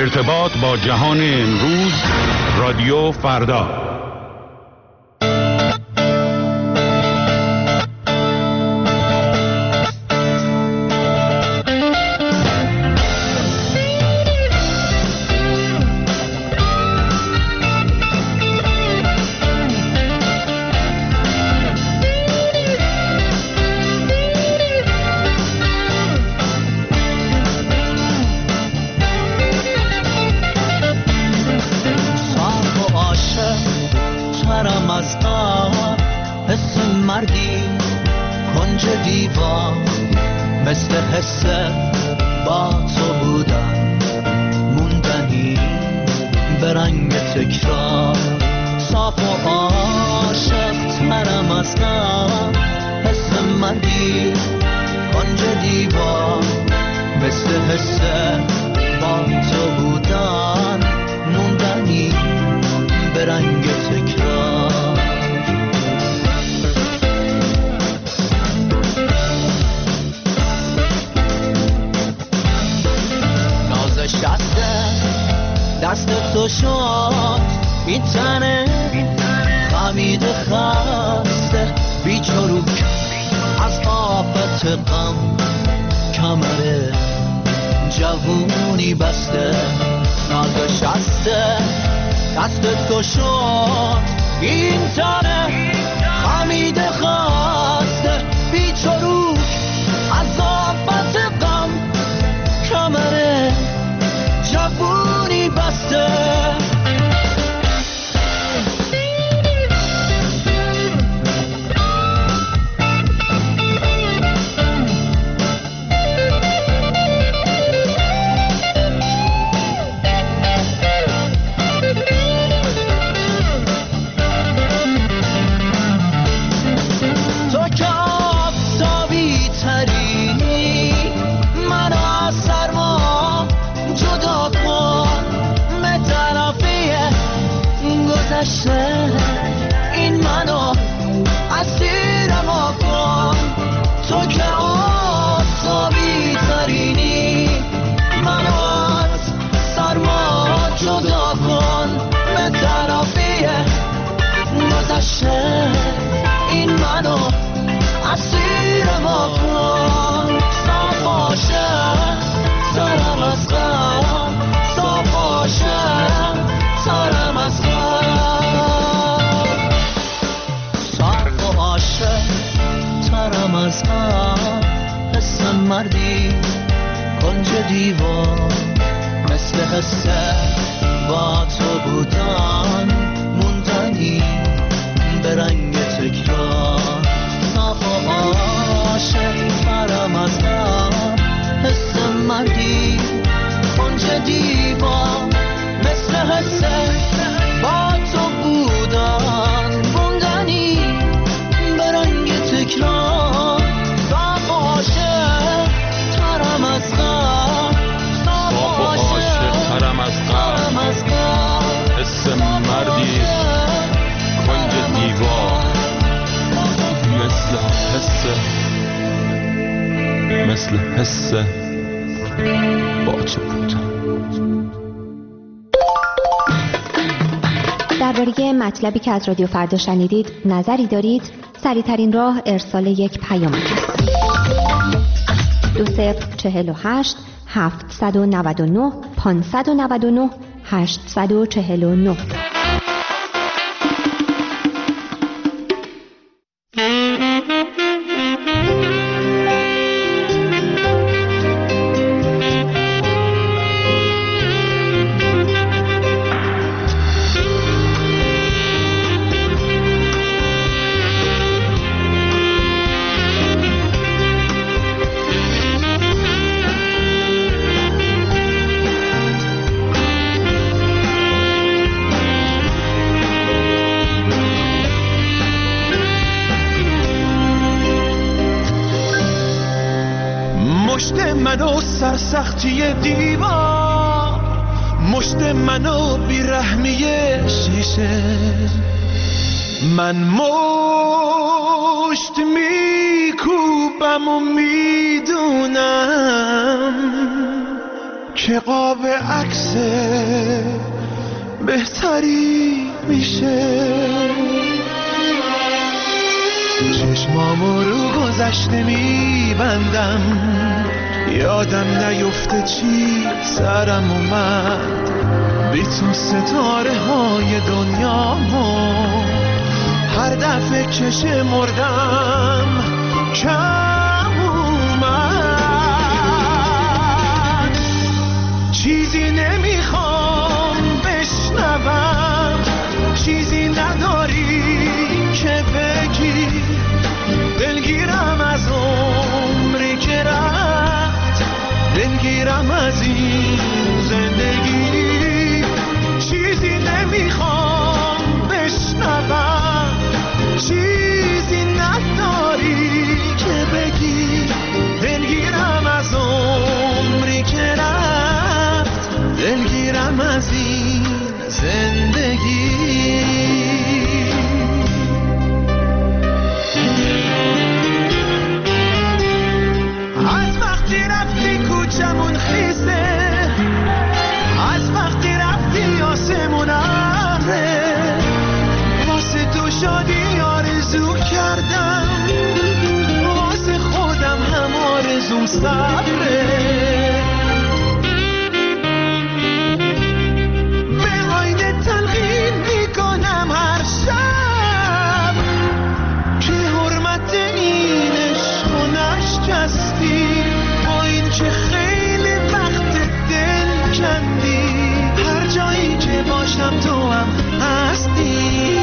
ارتباط با جهان امروز، رادیو فردا. مثل حس باچه بود. درباره مطلبی که از رادیو فردا شنیدید نظری دارید؟ سریع‌ترین راه ارسال یک پیامک است. 2048 799 599 849. منو سرسختی دیوار، مشت منو بیرحمی شیشه، من مشت میکوبم و میدونم که قاب عکس بهتری میشه. چشمامو رو گذشته میبندم، یادم نیفته چی سرم اومد، بی تو ستاره های دنیامو هر دفعه که شمردم کم اومد. چیزی نمیخوام بشنوم، چیزی نداری که بگی، دلگیرم از عمری که رفت، دلگیرم از این زندگی. چیزی نمیخوام بشنوم، چیزی نداری که بگی، دلگیرم از عمری که رفت، دلگیرم از این زندگی. از وقتی رفتی کوچمون خیسه، از وقتی رفتی آسمون ابره، واسه تو شادی آرزو کردم، واسه خودم هم آرزوم صبره. به آینه تلقین میکنم هر شب که حرمت این عشق و نشکستی، با این که خیلی وقت دل کندی، هر جایی که باشم تو هم هستی.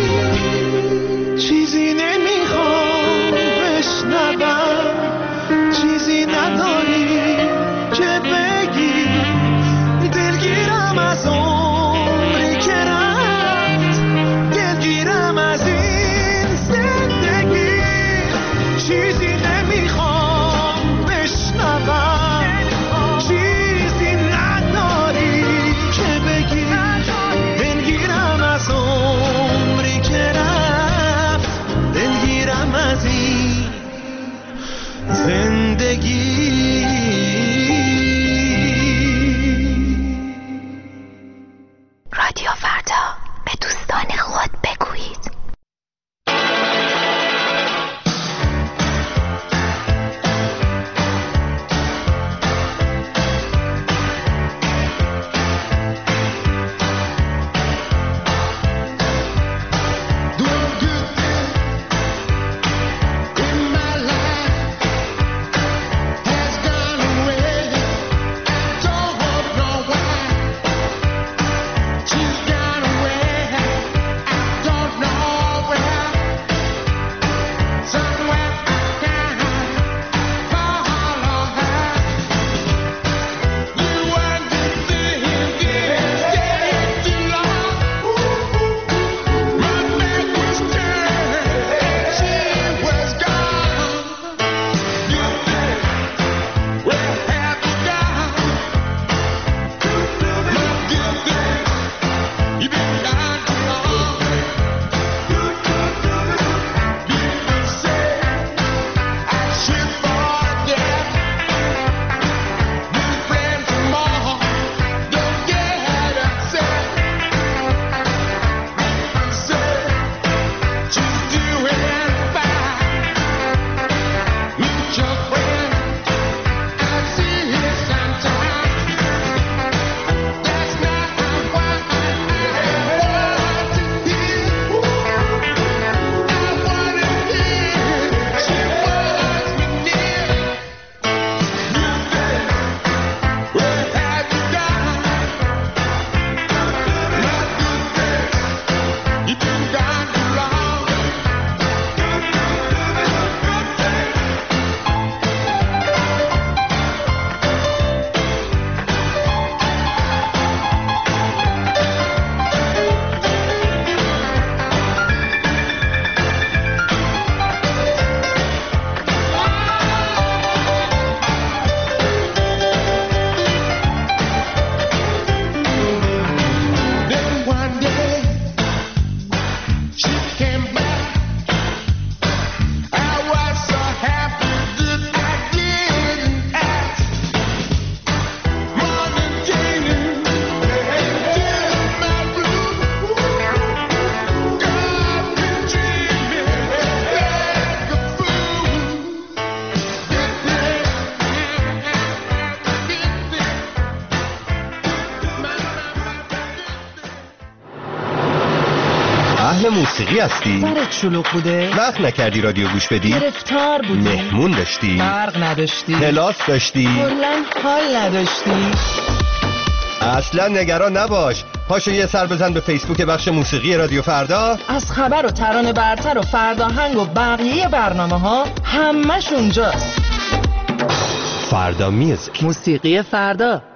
چیزی نمیخوام بشنوم، چیزی نداری که بگی، دلگیرم از عمری که رفت، دلگیرم از این زندگی. چیزی نمیخوام بشنوم، چیزی نداری که بگی، دلگیرم از عمری اهل موسیقی هستی؟ سرت شلوغ بوده؟ وقت نکردی رادیو گوش بدی؟ گرفتار بودی؟ مهمون داشتی؟ برق نداشتی؟ کلاس داشتی؟ کلاً حال نداشتی؟ اصلا نگران نباش. پاشو یه سر بزن به فیسبوک بخش موسیقی رادیو فردا. از خبر و ترانه برتر و فرداهنگ و بقیه برنامه ها همش اونجاست. فردا میوزیک. موسیقی فردا.